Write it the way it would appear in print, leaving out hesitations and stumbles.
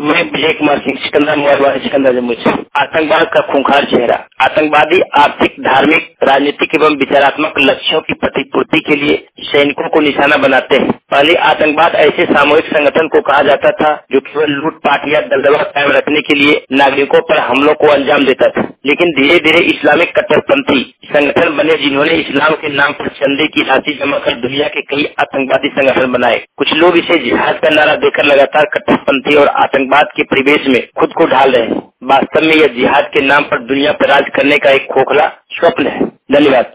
मैं विजय कुमार सिंह, सिकंदरा मोबाइल सिकंदरा जम्मू से। आतंकवाद का खूंखार चेहरा। आतंकवादी आर्थिक, धार्मिक, राजनीतिक एवं विचारात्मक लक्ष्यों की प्रतिपूर्ति के लिए सैनिकों को निशाना बनाते हैं। पहले आतंकवाद ऐसे सामूहिक संगठन को कहा जाता था जो केवल लूटपाट या दबदबा कायम रखने के लिए नागरिकों पर हमलों को अंजाम देता था, लेकिन धीरे धीरे इस्लामिक कट्टरपंथी संगठन बने जिन्होंने इस्लाम के नाम पर चंदे की राशि जमा कर दुनिया के कई आतंकवादी संगठन बनाए। कुछ लोग इसे जिहाद का नारा देकर लगातार कट्टरपंथी और आतंकवाद के परिवेश में खुद को ढाल रहे हैं। वास्तव में यह जिहाद के नाम पर दुनिया पर राज करने का एक खोखला स्वप्न है। धन्यवाद।